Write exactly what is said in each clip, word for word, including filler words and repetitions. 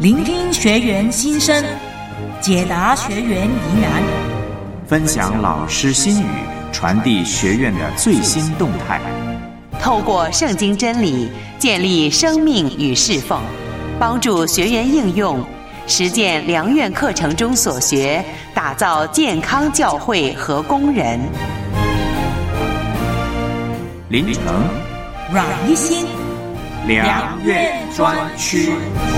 聆听学员心声，解答学员疑难， 分享老师心语，传递学院的最新动态。 透过圣经真理建立生命与侍奉，帮助学员应用实践良院课程中所学，打造健康教会和工人。 林成、 阮一心， 良院专区。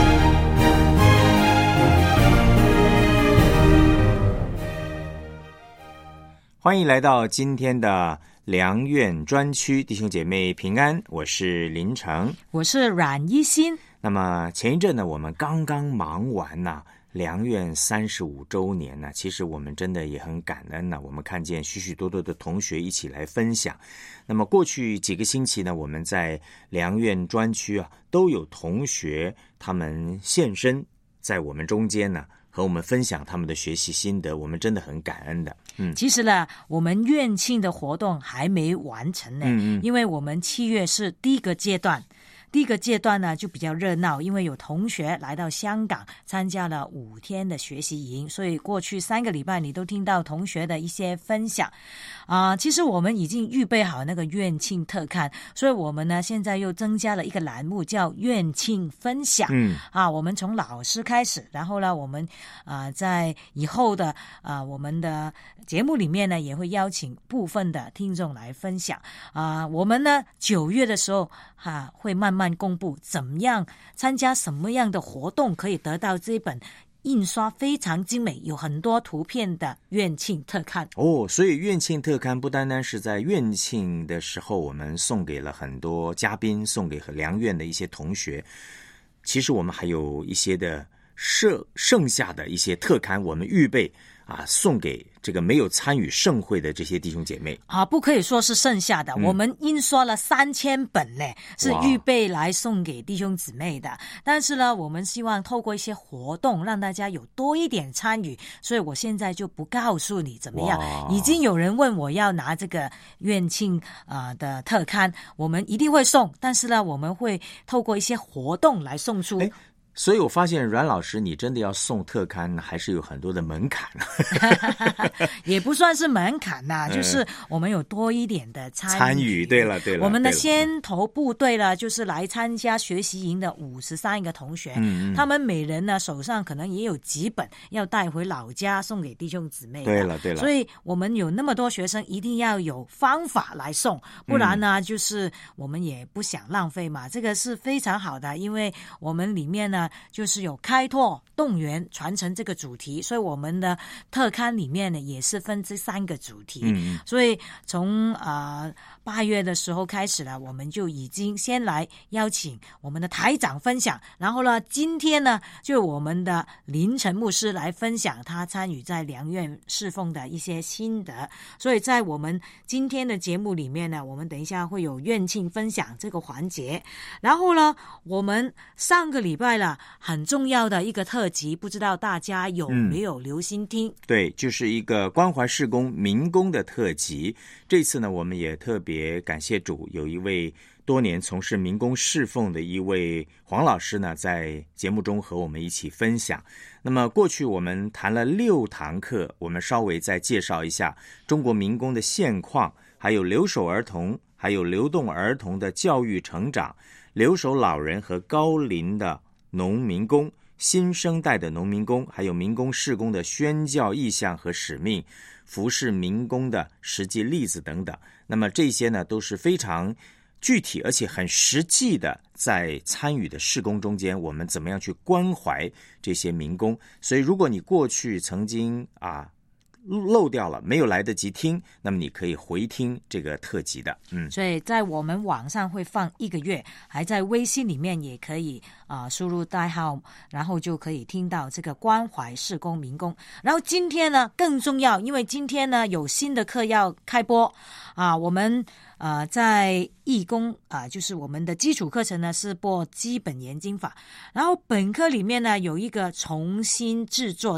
欢迎来到今天的良院专区，弟兄姐妹平安，我是林成， 我是阮一心。 那么前一阵呢，我们刚刚忙完呢、啊、良院三十五周年呢、啊，其实我们真的也很感恩呢、啊。我们看见许许多多的同学一起来分享。那么过去几个星期呢，我们在良院专区啊，都有同学他们现身在我们中间呢，和我们分享他们的学习心得，我们真的很感恩的。嗯， 其实呢，我们院庆的活动还没完成呢，嗯嗯，因为我们七月是第一个阶段。第一个阶段呢就比较热闹，因为有同学来到香港参加了五天的学习营，所以过去三个礼拜你都听到同学的一些分享啊、呃。其实我们已经预备好那个院庆特刊，所以我们呢现在又增加了一个栏目叫院庆分享。嗯啊，我们从老师开始，然后呢我们啊、呃、在以后的啊、呃、我们的节目里面呢也会邀请部分的听众来分享啊、呃。我们呢九月的时候哈、啊、会慢慢公布怎么样参加什么样的活动可以得到这本印刷非常精美有很多图片的院庆特刊哦。所以院庆特刊不单单是在院庆的时候我们送给了很多嘉宾，送给良院的一些同学，其实我们还有一些的剩剩下的一些特刊我们预备啊，送给这个没有参与盛会的这些弟兄姐妹啊，不可以说是剩下的、嗯、我们印刷了三千本呢，是预备来送给弟兄姊妹的。但是呢，我们希望透过一些活动让大家有多一点参与，所以我现在就不告诉你怎么样。已经有人问我要拿这个院庆啊、呃、的特刊，我们一定会送，但是呢，我们会透过一些活动来送出。 诶，所以我发现阮老师你真的要送特刊还是有很多的门槛也不算是门槛呐、啊嗯，就是我们有多一点的参与参与对了对了， 我们的先头部队了就是来参加学习营的五十三个同学、嗯、他们每人呢手上可能也有几本要带回老家送给弟兄姊妹。 对了对了， 所以我们有那么多学生一定要有方法来送，不然呢、嗯、就是我们也不想浪费嘛。这个是非常好的，因为我们里面呢就是有开拓、动员、传承这个主题，所以我们的特刊里面呢也是分这三个主题。嗯，所以从呃八月的时候开始了，我们就已经先来邀请我们的台长分享，然后呢，今天呢就我们的林成牧师来分享他参与在良院侍奉的一些心得。所以在我们今天的节目里面呢，我们等一下会有院庆分享这个环节，然后呢，我们上个礼拜了很重要的一个特辑，不知道大家有没有留心听、嗯、 对，就是一个关怀事工民工的特辑。这次呢我们也特别感谢主，有一位多年从事民工侍奉的一位黄老师呢在节目中和我们一起分享。那么过去我们谈了六堂课，我们稍微再介绍一下中国民工的现况，还有留守儿童，还有流动儿童的教育成长，留守老人和高龄的农民工，新生代的农民工，还有民工事工的宣教意向和使命，服侍民工的实际例子等等。那么这些呢都是非常具体而且很实际的，在参与的事工中间我们怎么样去关怀这些民工。所以如果你过去曾经啊漏掉了，没有来得及听，那么你可以回听这个特辑的。嗯， 所以在我们网上会放一个月，还在微信里面也可以啊、呃、输入代号，然后就可以听到这个关怀事工民工。然后今天呢更重要，因为今天呢有新的课要开播啊，我们呃在义工啊、呃、就是我们的基础课程呢是播基本研经法，然后本科里面呢有一个重新制作的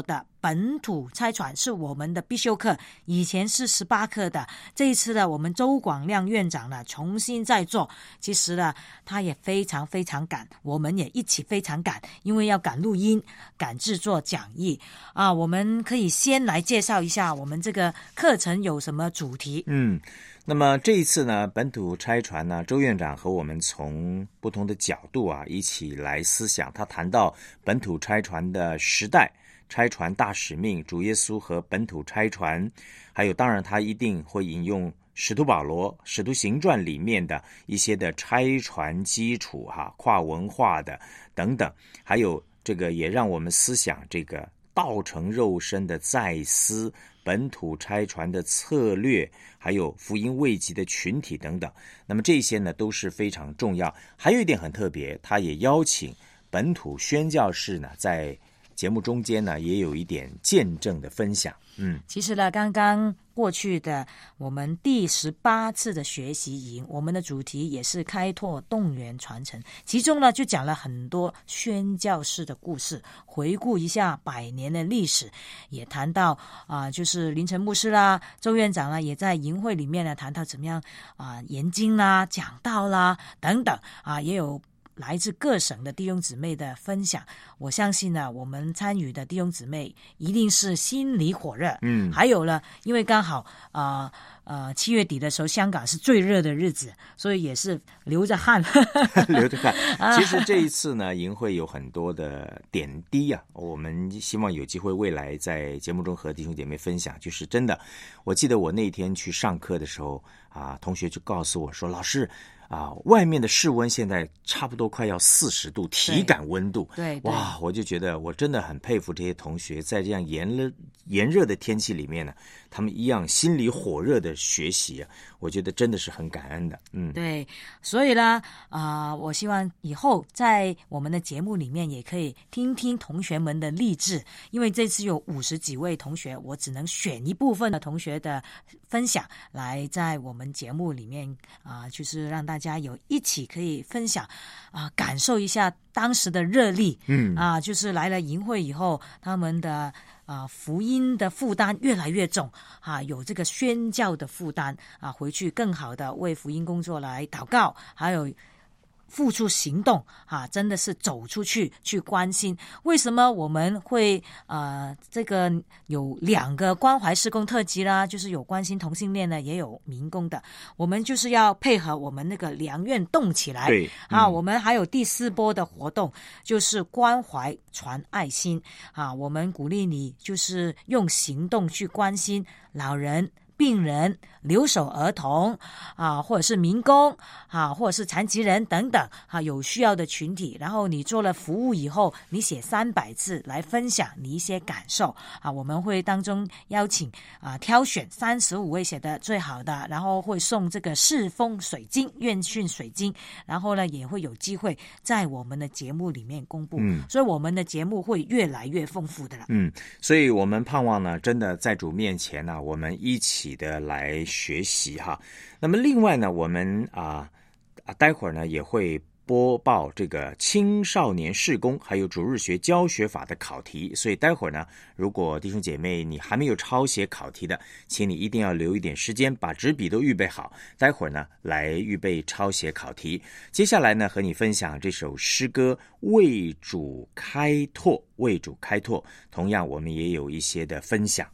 本土差传，是我们的必修课，以前是十八课的，这一次呢，我们周广亮院长呢重新再做。其实呢，他也非常非常赶，我们也一起非常赶，因为要赶录音、赶制作讲义啊。我们可以先来介绍一下我们这个课程有什么主题。 嗯。那么这一次呢，本土差传呢，周院长和我们从不同的角度啊，一起来思想。他谈到本土差传的时代、差传大使命、主耶稣和本土差传，还有当然他一定会引用使徒保罗使徒行传里面的一些的差传基础哈、跨文化的等等，还有这个也让我们思想这个道成肉身的再思、本土差传的策略，还有福音未及的群体等等。那么这些呢都是非常重要。还有一点很特别，他也邀请本土宣教士呢在节目中间呢也有一点见证的分享。嗯， 其实呢，刚刚过去的我们第十八次的学习营，我们的主题也是开拓动员传承，其中呢就讲了很多宣教士的故事，回顾一下百年的历史，也谈到啊、呃，就是林晨牧师啦、周院长啦，也在营会里面呢谈到怎么样啊、呃、研经啦、讲道啦等等啊，也有来自各省的弟兄姊妹的分享。我相信呢，我们参与的弟兄姊妹一定是心里火热。嗯，还有呢，因为刚好呃呃七月底的时候，香港是最热的日子，所以也是流着汗， 流着汗。其实这一次呢，营会有很多的点滴啊，我们希望有机会未来在节目中和弟兄姐妹分享。就是真的，我记得我那天去上课的时候啊，同学就告诉我说，老师。啊，外面的室温现在差不多快要四十度，体感温度。 对，对哇，我就觉得我真的很佩服这些同学，在这样炎热炎热的天气里面呢，他们一样心里火热的学习啊，我觉得真的是很感恩的。嗯， 对，所以呢，啊、呃，我希望以后在我们的节目里面也可以听听同学们的励志，因为这次有五十几位同学，我只能选一部分的同学的分享来在我们节目里面啊、呃，就是让大家。大家有一起可以分享啊、呃，感受一下当时的热力，嗯啊、呃，就是来了营会以后，他们的啊、呃、福音的负担越来越重啊，有这个宣教的负担啊，回去更好的为福音工作来祷告，还有。付出行动啊，真的是走出去去关心。为什么我们会呃这个有两个关怀事工特辑啦？就是有关心同性恋的，也有民工的。我们就是要配合我们那个良院动起来。 对、嗯、 啊，我们还有第四波的活动，就是关怀传爱心啊。我们鼓励你就是用行动去关心老人。病人、留守儿童啊，或者是民工啊，或者是残疾人等等啊，有需要的群体。然后你做了服务以后，你写三百字来分享你一些感受啊。我们会当中邀请啊，挑选三十五位写的最好的，然后会送这个世风水晶、院讯水晶，然后呢也会有机会在我们的节目里面公布。嗯，所以我们的节目会越来越丰富的了。 嗯，所以我们盼望呢，真的在主面前呢，我们一起的来学习哈。那么另外呢，我们啊啊待会儿呢也会播报这个青少年事工还有主日学教学法的考题，所以待会儿呢，如果弟兄姐妹你还没有抄写考题的，请你一定要留一点时间，把纸笔都预备好，待会儿呢来预备抄写考题。接下来呢，和你分享这首诗歌为主开拓，为主开拓，同样我们也有一些的分享。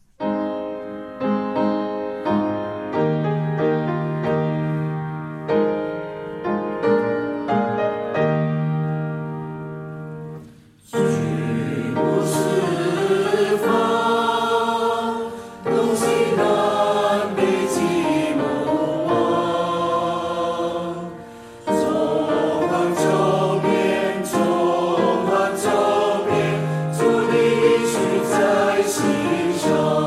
在心上。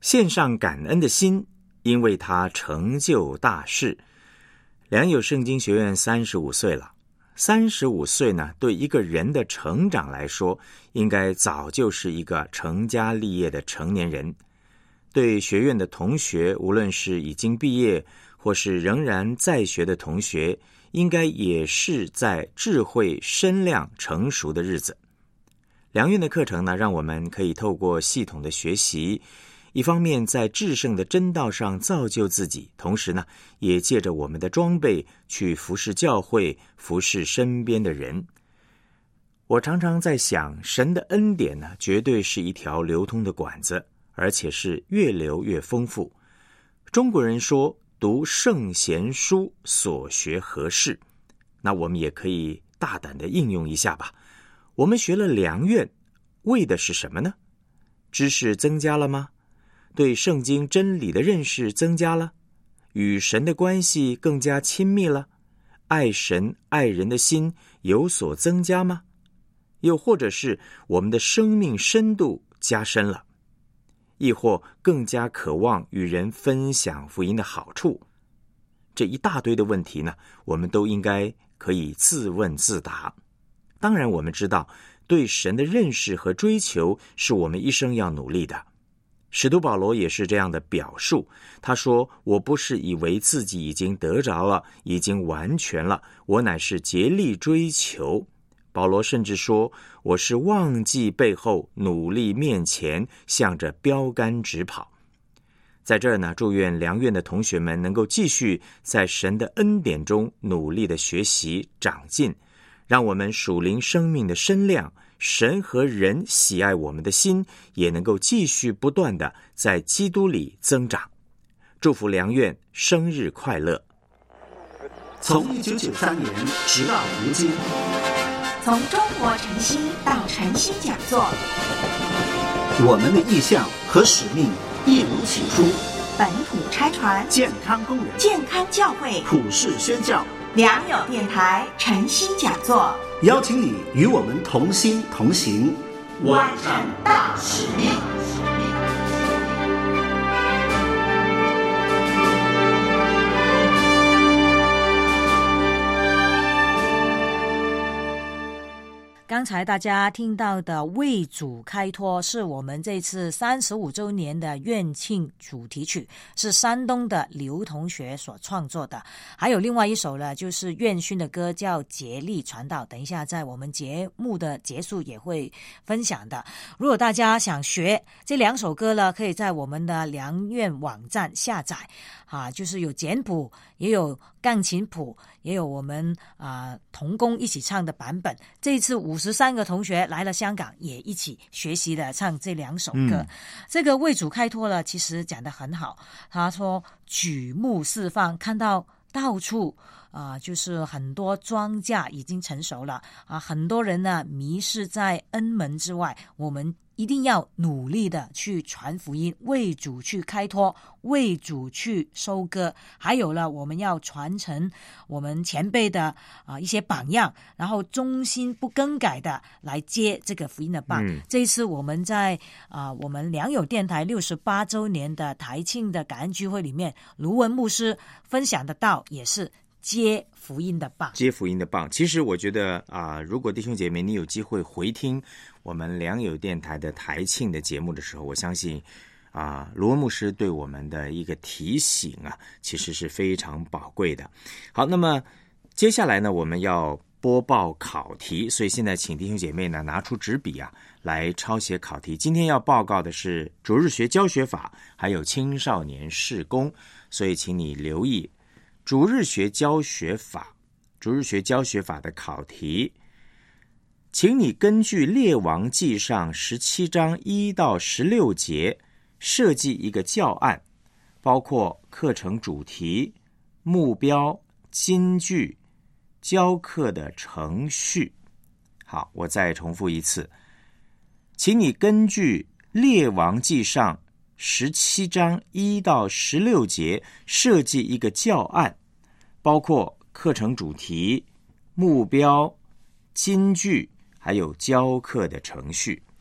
献上感恩的心，因为他成就大事。良友圣经学院三十五岁了，三十五岁呢，对一个人的成长来说，应该早就是一个成家立业的成年人。对学院的同学，无论是已经毕业或是仍然在学的同学，应该也是在智慧身量成熟的日子。良院的课程呢，让我们可以透过系统的学习，一方面在至圣的真道上造就自己，同时呢，也借着我们的装备去服侍教会，服侍身边的人。我常常在想，神的恩典呢，绝对是一条流通的管子，而且是越流越丰富。中国人说，读圣贤书，所学何事？那我们也可以大胆的应用一下吧。我们学了良院，为的是什么呢？知识增加了吗？对圣经真理的认识增加了？与神的关系更加亲密了？爱神爱人的心有所增加吗？又或者是我们的生命深度加深了？亦或更加渴望与人分享福音的好处？这一大堆的问题呢，我们都应该可以自问自答。当然我们知道，对神的认识和追求是我们一生要努力的。使徒保罗也是这样的表述，他说，我不是以为自己已经得着了，已经完全了，我乃是竭力追求。保罗甚至说，我是忘记背后，努力面前，向着标杆直跑。在这儿呢，祝愿良院的同学们能够继续在神的恩典中努力的学习长进，让我们属灵生命的身量，神和人喜爱我们的心，也能够继续不断的在基督里增长。祝福良院生日快乐！ 从一九九三年直到如今， 从中国晨曦到晨曦讲座， 我们的意向和使命一如起初， 本土拆船， 健康工人， 健康教会， 普世宣教。 良友电台晨曦讲座， 邀请你与我们同心同行， 完成大使命。 刚才大家听到的为主开脱是我们这次三十五周年的院庆主题曲，是山东的刘同学所创作的。还有另外一首呢，就是院勋的歌叫竭力传道，等一下在我们节目的结束也会分享的。如果大家想学这两首歌呢，可以在我们的良院网站下载啊，就是有简谱，也有钢琴谱，也有我们啊同工一起唱的版本。这一次五十三个同学来了香港，也一起学习的唱这两首歌。嗯、这个为主开脱了，其实讲得很好。他说举目四方，看到到处啊、呃，就是很多庄稼已经成熟了啊，很多人呢迷失在恩门之外，我们一定要努力的去传福音，为主去开拓，为主去收割。还有了，我们要传承我们前辈的啊、呃、一些榜样，然后忠心不更改的来接这个福音的棒。嗯、这一次我们在啊、呃、我们良友电台六十八周年的台庆的感恩聚会里面，卢文牧师分享的道也是接福音的棒， 接福音的棒。其实我觉得啊、呃，如果弟兄姐妹你有机会回听我们良友电台的台庆的节目的时候，我相信啊，卢文牧师对我们的一个提醒啊，其实是非常宝贵的。好，那么接下来呢，我们要播报考题，所以现在请弟兄姐妹呢拿出纸笔啊，来抄写考题。今天要报告的是主日学教学法，还有青少年事工，所以请你留意主日学教学法，主日学教学法的考题，请你根据列王记上十七章一到十六节设计一个教案，包括课程主题、目标、金句、教课的程序。好，我再重复一次，请你根据列王记上十七章一到十六节设计一个教案，包括课程主题、目标、金句，还有教课的程序。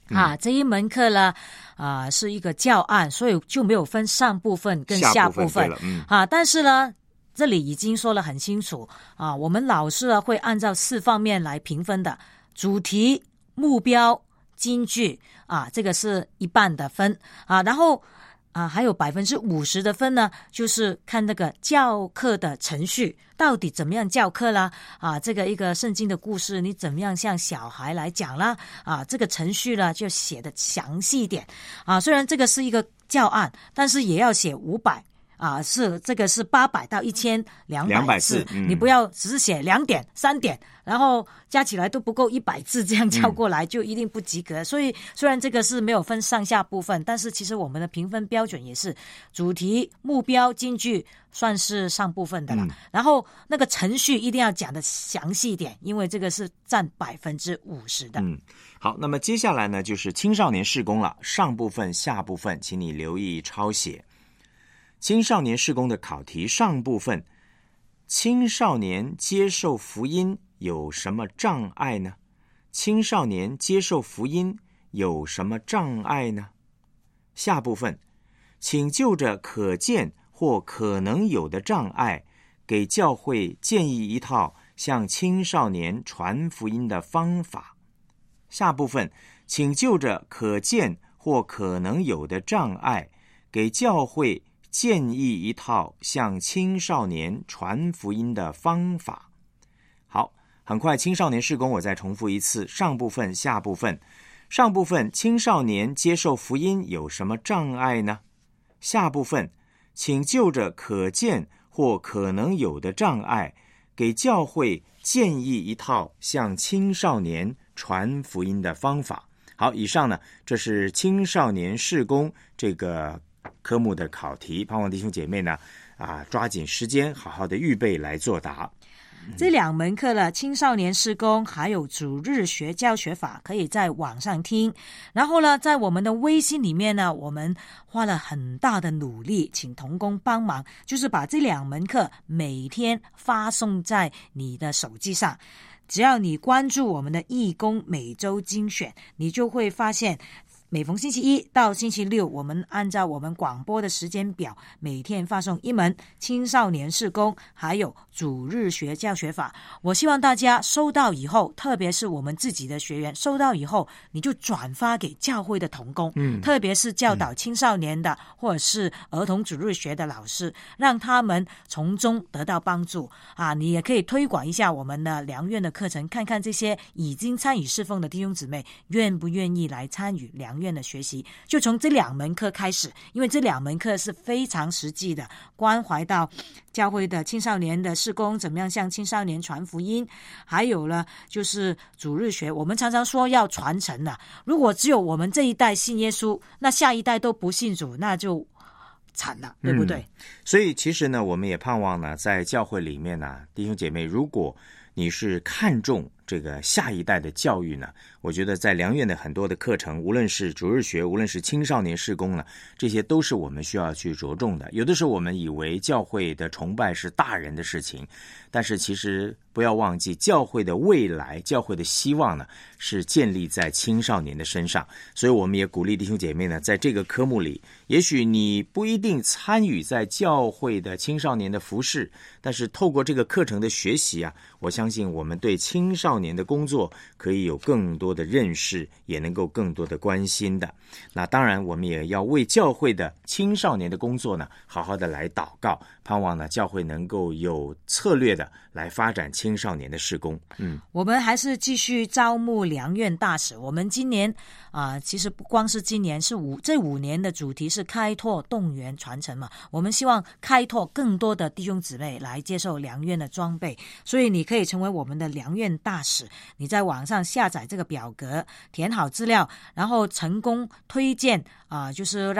嗯、 啊，这一门课呢，啊、呃、是一个教案，所以就没有分上部分跟下部分。 下部分嗯、 啊，但是呢，这里已经说得很清楚啊，我们老师呢会按照四方面来评分的：主题、目标、金句啊，这个是一半的分啊，然后。啊，还有百分之五十的分呢，就是看这个教课的程序到底怎么样教课啦。啊，这个一个圣经的故事，你怎么样向小孩来讲啦？啊，这个程序呢就写的详细一点。啊，虽然这个是一个教案，但是也要写五百。啊，是这个是八百到一千两百字， 嗯、 你不要只是写两点、三点，然后加起来都不够一百字，这样教过来就一定不及格。嗯、所以虽然这个是没有分上下部分，但是其实我们的评分标准也是主题、目标、金句算是上部分的了。嗯、然后那个程序一定要讲的详细一点，因为这个是占百分之五十的。 嗯，好，那么接下来呢就是青少年事工了，上部分、下部分，请你留意抄写。青少年事工的考题上部分，青少年接受福音有什么障碍呢？青少年接受福音有什么障碍呢？下部分，请就着可见或可能有的障碍，给教会建议一套向青少年传福音的方法。下部分，请就着可见或可能有的障碍，给教会建议一套向青少年传福音的方法。好，很快青少年事工我再重复一次，上部分、下部分。上部分，青少年接受福音有什么障碍呢？下部分，请就着可见或可能有的障碍，给教会建议一套向青少年传福音的方法。好，以上呢，这是青少年事工这个科目的考题，盼望弟兄姐妹呢啊抓紧时间好好的预备来作答。 这两门课的青少年事工还有主日学教学法可以在网上听，然后呢在我们的微信里面呢，我们花了很大的努力请同工帮忙，就是把这两门课每天发送在你的手机上。只要你关注我们的义工每周精选，你就会发现每逢星期一到星期六，我们按照我们广播的时间表，每天发送一门青少年事工，还有主日学教学法。我希望大家收到以后，特别是我们自己的学员收到以后，你就转发给教会的同工，嗯，特别是教导青少年的、嗯、或者是儿童主日学的老师，让他们从中得到帮助啊！你也可以推广一下我们的良院的课程，看看这些已经参与侍奉的弟兄姊妹愿不愿意来参与良院院的学习，就从这两门课开始，因为这两门课是非常实际的，关怀到教会的青少年的事工，怎么样向青少年传福音，还有呢就是主日学。我们常常说要传承的，如果只有我们这一代信耶稣，那下一代都不信主，那就惨了，对不对？嗯、 所以其实呢，我们也盼望呢，在教会里面呢，弟兄姐妹，如果你是看重这个下一代的教育呢，我觉得在良院的很多的课程，无论是主日学，无论是青少年事工呢，这些都是我们需要去着重的。有的时候我们以为教会的崇拜是大人的事情，但是其实不要忘记，教会的未来，教会的希望呢，是建立在青少年的身上。所以我们也鼓励弟兄姐妹呢，在这个科目里，也许你不一定参与在教会的青少年的服事，但是透过这个课程的学习啊，我相信我们对青少年的工作可以有更多的认识，也能够更多的关心的。那当然我们也要为教会的青少年的工作呢，好好的来祷告，盼望呢教会能够有策略的来发展青少年的事工。嗯， 我们还是继续招募良院大使。我们今年啊、呃，其实不光是今年，是五这五年的主题是开拓、动员、传承嘛。我们希望开拓更多的弟兄姊妹来接受良院的装备，所以你可以成为我们的良院大使。你在网上下载这个表格，填好资料，然后成功推荐啊、呃，就是让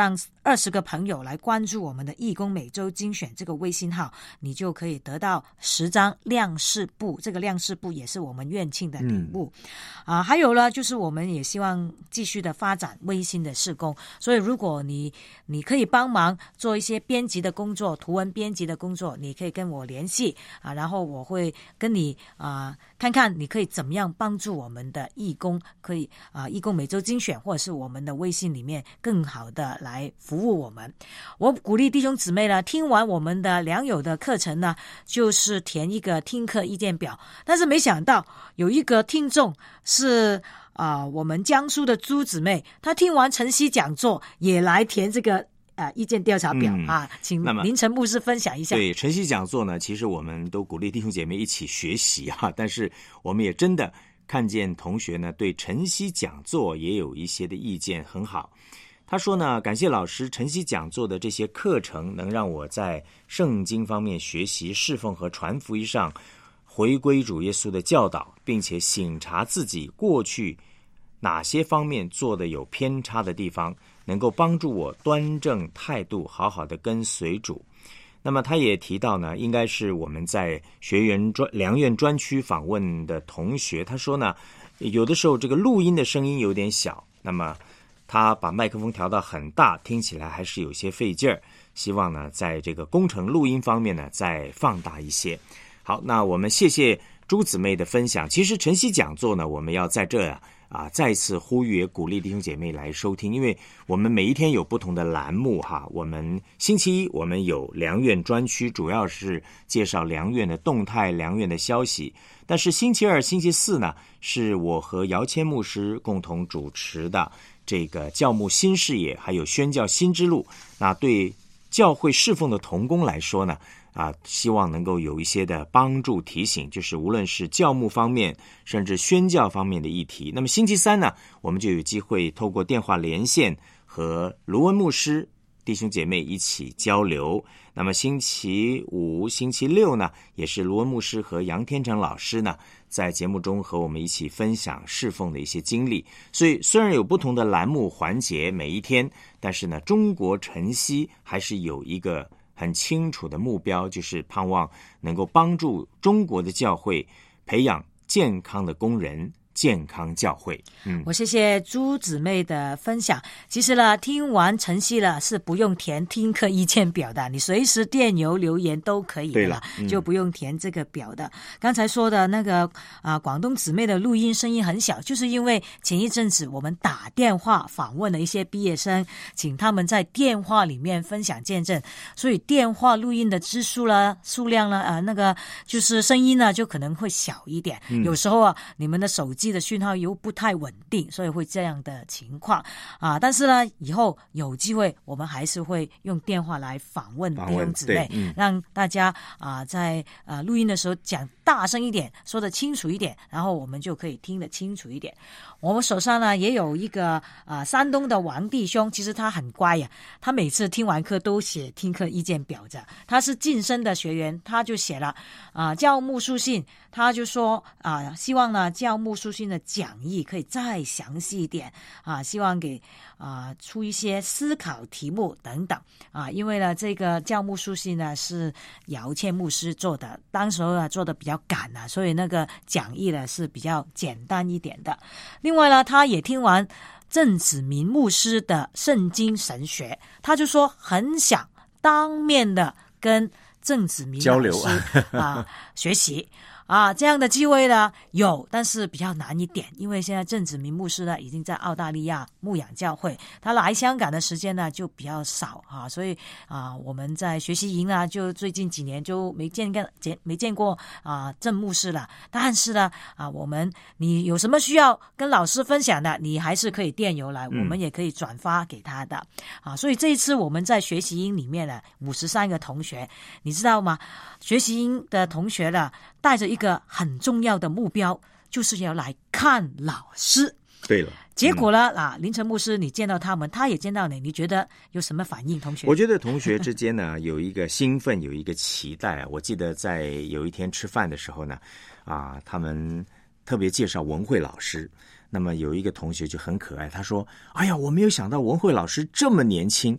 二十个朋友来关注我们的义工每周精选这个微信号，你就可以得到十张亮饰布，这个亮饰布也是我们院庆的礼物、嗯、啊，还有呢就是我们也希望继续的发展微信的事工，所以如果你你可以帮忙做一些编辑的工作，图文编辑的工作，你可以跟我联系啊，然后我会跟你啊看看你可以怎么样帮助我们的义工，可以啊义工每周精选或者是我们的微信里面更好的来服务我们。我鼓励弟兄姊妹呢，听完我们的良友的课程呢，就是填一个听课意见表，但是没想到有一个听众是啊、呃，我们江苏的朱姊妹，她听完晨曦讲座也来填这个啊、呃，意见调查表、嗯、啊，请林晨牧师分享一下。 对，晨曦讲座呢，其实我们都鼓励弟兄姐妹一起学习啊，但是我们也真的看见同学呢对晨曦讲座也有一些的意见，很好。他说呢，感谢老师晨曦讲座的这些课程，能让我在圣经方面学习、侍奉和传福音上回归主耶稣的教导，并且省察自己过去哪些方面做的有偏差的地方，能够帮助我端正态度，好好的跟随主。那么他也提到呢，应该是我们在学员专良院专区访问的同学，他说呢，有的时候这个录音的声音有点小，那么他把麦克风调到很大，听起来还是有些费劲儿，希望呢在这个工程录音方面呢再放大一些。好，那我们谢谢朱姊妹的分享。其实晨曦讲座呢，我们要在这啊再一次呼吁，也鼓励弟兄姐妹来收听，因为我们每一天有不同的栏目哈。我们星期一我们有良院专区，主要是介绍良院的动态、良院的消息。但是星期二、星期四呢，是我和姚谦牧师共同主持的这个教牧新视野，还有宣教新之路。那对教会侍奉的同工来说呢，啊，希望能够有一些的帮助提醒，就是无论是教牧方面，甚至宣教方面的议题。那么星期三呢，我们就有机会透过电话连线和卢文牧师弟兄姐妹一起交流。那么星期五、星期六呢，也是卢文牧师和杨天成老师呢，在节目中和我们一起分享侍奉的一些经历。所以虽然有不同的栏目环节每一天，但是呢，中国晨曦还是有一个很清楚的目标，就是盼望能够帮助中国的教会培养健康的工人，健康教会。嗯， 我谢谢朱姊妹的分享。其实呢，听完晨曦了是不用填听课意见表的，你随时电邮留言都可以的了， 嗯、 就不用填这个表的。刚才说的那个啊，广东姊妹的录音声音很小，就是因为前一阵子我们打电话访问了一些毕业生，请他们在电话里面分享见证，所以电话录音的支数啦、数量啦，啊，那个就是声音呢就可能会小一点。嗯、有时候啊，你们的手机的讯号又不太稳定，所以会这样的情况啊。但是呢，以后有机会我们还是会用电话来访问弟兄姊妹，嗯、让大家啊在啊录音的时候讲大声一点，说得清楚一点，然后我们就可以听得清楚一点。我们手上呢也有一个啊山东的王弟兄，其实他很乖呀，他每次听完课都写听课意见表着。他是晋升的学员，他就写了啊教牧书信，他就说啊希望呢教牧书信的讲义可以再详细一点啊，希望给啊出一些思考题目等等啊，因为呢这个教牧书信呢是姚谦牧师做的，当时呢做的比较赶啊，所以那个讲义呢是比较简单一点的。另外呢，他也听完郑子明牧师的圣经神学，他就说很想当面的跟郑子明交流啊学习。啊，这样的机会呢有，但是比较难一点，因为现在郑子明牧师呢已经在澳大利亚牧养教会，他来香港的时间呢就比较少啊，所以啊我们在学习营啊，就最近几年就没见过见没见过啊郑牧师了。但是呢啊，我们你有什么需要跟老师分享的，你还是可以电邮来，我们也可以转发给他的、嗯、啊。所以这一次我们在学习营里面呢，五十三个同学，你知道吗？学习营的同学呢，带着一个很重要的目标，就是要来看老师。 对了， 结果呢、嗯、啊，林晨牧师你见到他们，他也见到你，你觉得有什么反应？同学， 我觉得同学之间呢有一个兴奋，有一个期待啊。我记得在有一天吃饭的时候呢，啊，他们特别介绍文慧老师。那么有一个同学就很可爱，他说：“哎呀，我没有想到文慧老师这么年轻。”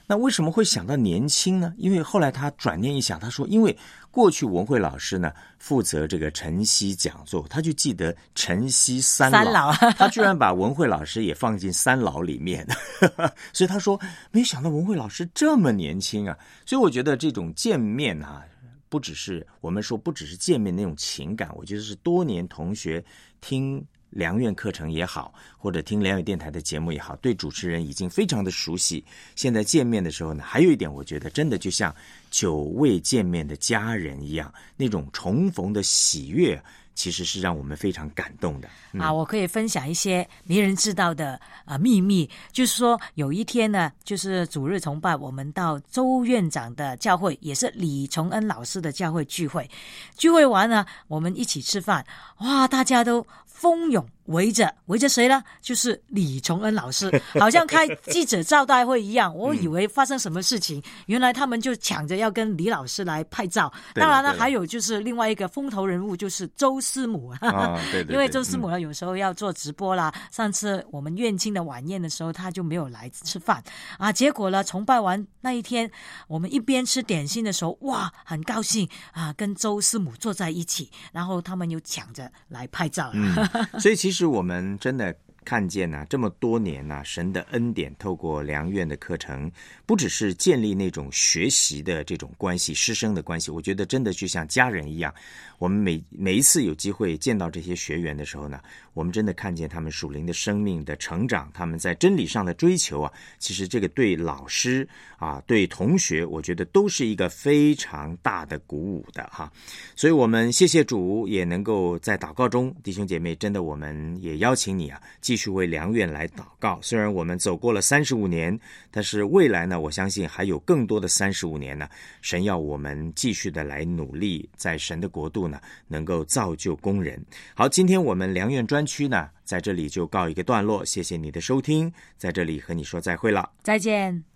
那为什么会想到年轻呢？因为后来他转念一想，他说因为过去文慧老师呢负责这个晨曦讲座，他就记得晨曦三老， 三老他居然把文慧老师也放进三老里面所以他说没想到文慧老师这么年轻啊。所以我觉得这种见面啊，不只是我们说不只是见面那种情感，我觉得是多年同学听良苑课程也好，或者听良苑电台的节目也好，对主持人已经非常的熟悉。现在见面的时候呢，还有一点我觉得真的就像久未见面的家人一样，那种重逢的喜悦其实是让我们非常感动的、嗯、 啊！我可以分享一些没人知道的啊秘密，就是说有一天呢，就是主日崇拜，我们到周院长的教会，也是李崇恩老师的教会聚会。聚会完呢，我们一起吃饭，哇，大家都蜂拥围着围着谁呢？就是李崇恩老师，好像开记者招待会一样。我以为发生什么事情，原来他们就抢着要跟李老师来拍照。当然呢，还有就是另外一个风头人物，就是周师母。 哦、对对对， 因为周师母呢，有时候要做直播啦。嗯、上次我们院庆的晚宴的时候，他就没有来吃饭啊。结果呢，崇拜完那一天，我们一边吃点心的时候，哇，很高兴啊，跟周师母坐在一起，然后他们又抢着来拍照。 嗯，所以其实我们真的看见啊，这么多年啊，神的恩典透过良苑的课程，不只是建立那种学习的这种关系，师生的关系，我觉得真的就像家人一样。我们每每一次有机会见到这些学员的时候呢，我们真的看见他们属灵的生命的成长，他们在真理上的追求啊，其实这个对老师啊，对同学，我觉得都是一个非常大的鼓舞的哈。所以我们谢谢主，也能够在祷告中，弟兄姐妹，真的我们也邀请你啊，继续为良苑来祷告。虽然我们走过了三十五年，但是未来呢，我相信还有更多的三十五年呢，神要我们继续的来努力，在神的国度呢，能够造就工人。好，今天我们良苑专区呢，在这里就告一个段落，谢谢你的收听，在这里和你说再会了， 再见。